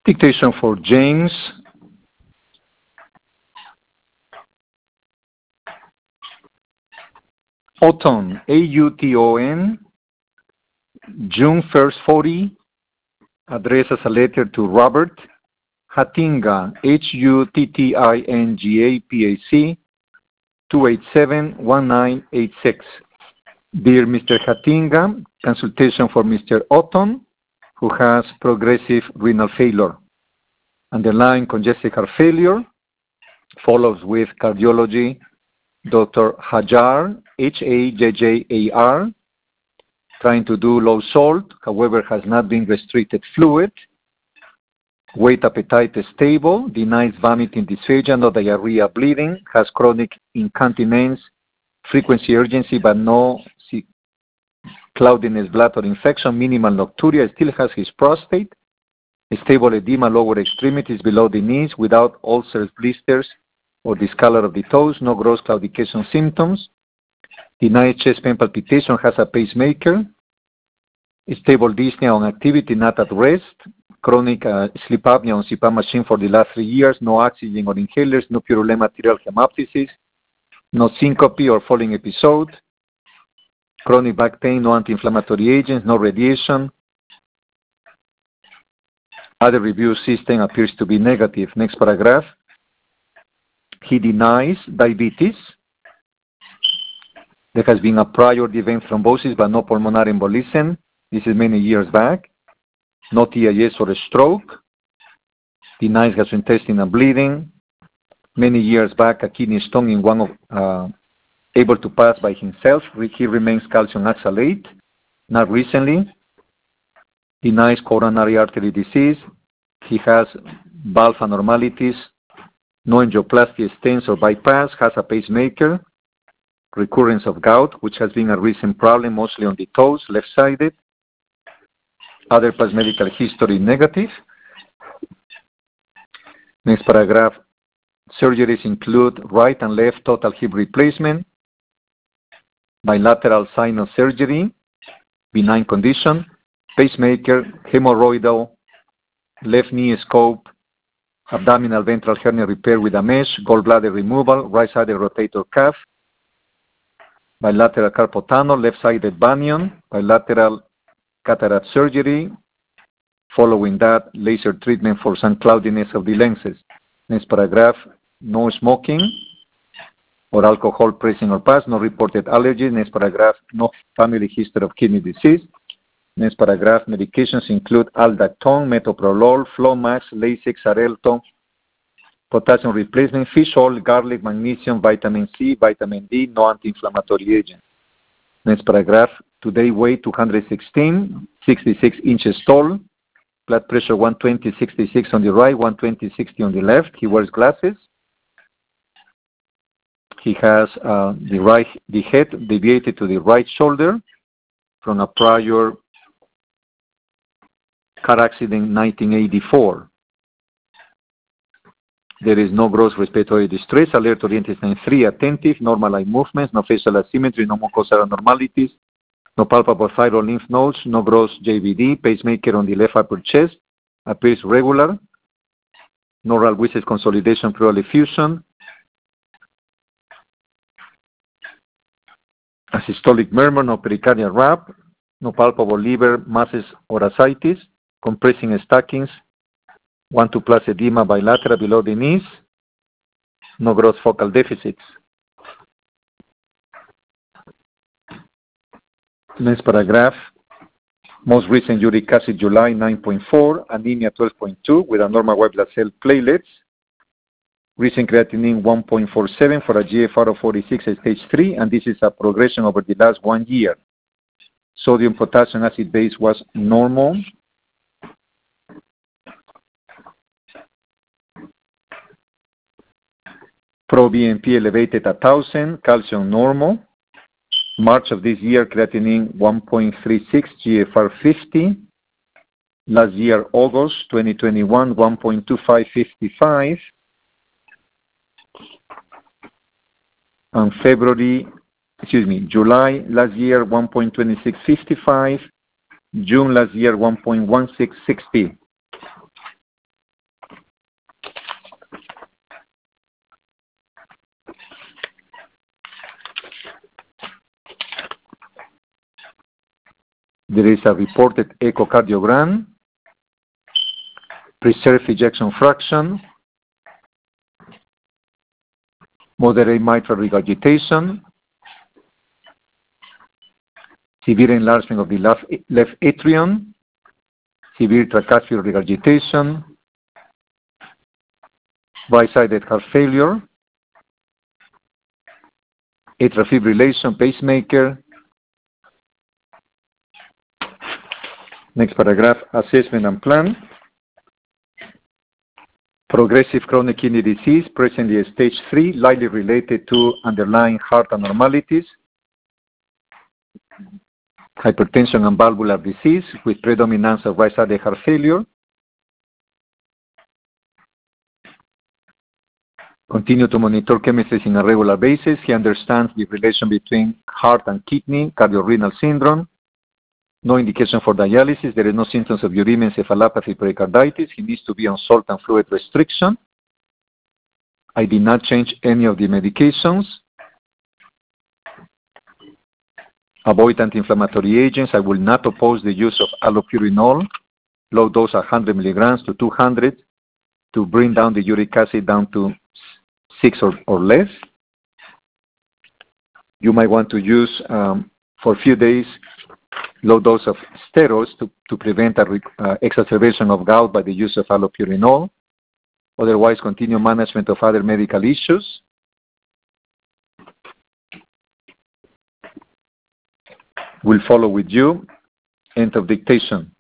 Dictation for James. Auton, A-U-T-O-N, June 1st, 40, addressed as a letter to Robert Hattinga, H-U-T-T-I-N-G-A-P-A-C, 287-1986. Dear Mr. Hattinga, consultation for Mr. Auton, who has progressive renal failure. Underlying congestive heart failure, follows with cardiology, Dr. Hajar, H-A-J-J-A-R, trying to do low salt, however, has not been restricted fluid. Weight appetite is stable, denies vomiting, dysphagia, no diarrhea, bleeding, has chronic incontinence, frequency, urgency, but no cloudiness, blood or infection, minimal nocturia, still has his prostate, stable edema, lower extremities below the knees, without ulcers, blisters, or discolor of the toes, no gross claudication symptoms, denies chest pain palpitation, has a pacemaker, stable dyspnea on activity, not at rest, chronic sleep apnea on CPAP machine for the last 3 years, no oxygen or inhalers, no purulent material hemoptysis, no syncope or falling episode, chronic back pain, no anti-inflammatory agents, no radiation. Other review system appears to be negative. Next paragraph. He denies diabetes. There has been a prior event thrombosis but no pulmonary embolism. This is many years back. No TIS or a stroke. Denies gastrointestinal bleeding. Many years back, a kidney stone in one of able to pass by himself. He remains calcium oxalate. Not recently. Denies coronary artery disease. He has valve abnormalities. No angioplasty, stents, or bypass. Has a pacemaker. Recurrence of gout, which has been a recent problem, mostly on the toes, left-sided. Other past medical history negative. Next paragraph. Surgeries include right and left total hip replacement, bilateral sinus surgery, benign condition, pacemaker, hemorrhoidal, left knee scope, abdominal ventral hernia repair with a mesh, gallbladder removal, right-sided rotator cuff, bilateral carpal tunnel, left-sided bunion, bilateral cataract surgery. Following that, laser treatment for some cloudiness of the lenses. Next paragraph, no smoking or alcohol present or past, no reported allergies. Next paragraph, no family history of kidney disease. Next paragraph, medications include Aldactone, Metoprolol, Flomax, Lasix, Xarelto, potassium replacement, fish oil, garlic, magnesium, vitamin C, vitamin D, no anti-inflammatory agent. Next paragraph, today weight 216, 66 inches tall, blood pressure 120, 66 on the right, 120, 60 on the left. He wears glasses. He has the head deviated to the right shoulder from a prior car accident in 1984. There is no gross respiratory distress, alert oriented sign 3, attentive, normal eye movements, no facial asymmetry, no mucosal abnormalities, no palpable thyroid lymph nodes, no gross JVD, pacemaker on the left upper chest, appears regular, neural Wis's consolidation, pleural effusion, asystolic murmur, no pericardial rap, no palpable liver masses or ascites, compressing stockings, 1-2 plus edema bilateral below the knees, no gross focal deficits. Next paragraph, most recent uric acid July 9.4, anemia 12.2 with a normal white blood cell platelets, recent creatinine 1.47 for a GFR of 46 at stage 3, and this is a progression over the last 1 year. Sodium potassium acid base was normal. Pro-BNP elevated at 1,000, calcium normal. March of this year, creatinine 1.36, GFR 50. Last year, August 2021, 1.2555. And July last year, 1.2655. June last year, 1.1660. There is a reported echocardiogram, preserved ejection fraction, moderate mitral regurgitation, severe enlargement of the left atrium, severe tricuspid regurgitation, right-sided heart failure, atrial fibrillation, pacemaker. Next paragraph, assessment and plan. Progressive chronic kidney disease, presently at stage 3, likely related to underlying heart abnormalities, hypertension and valvular disease with predominance of right-sided heart failure. Continue to monitor chemistry on a regular basis. He understands the relation between heart and kidney, cardiorenal syndrome. No indication for dialysis. There is no symptoms of uremia, encephalopathy, pericarditis. He needs to be on salt and fluid restriction. I did not change any of the medications. Avoid anti-inflammatory agents. I will not oppose the use of allopurinol, low dose 100 milligrams to 200 to bring down the uric acid down to 6 or less. You might want to use for a few days low dose of steroids to prevent exacerbation of gout by the use of allopurinol. Otherwise, continue management of other medical issues. Will follow with you. End of dictation.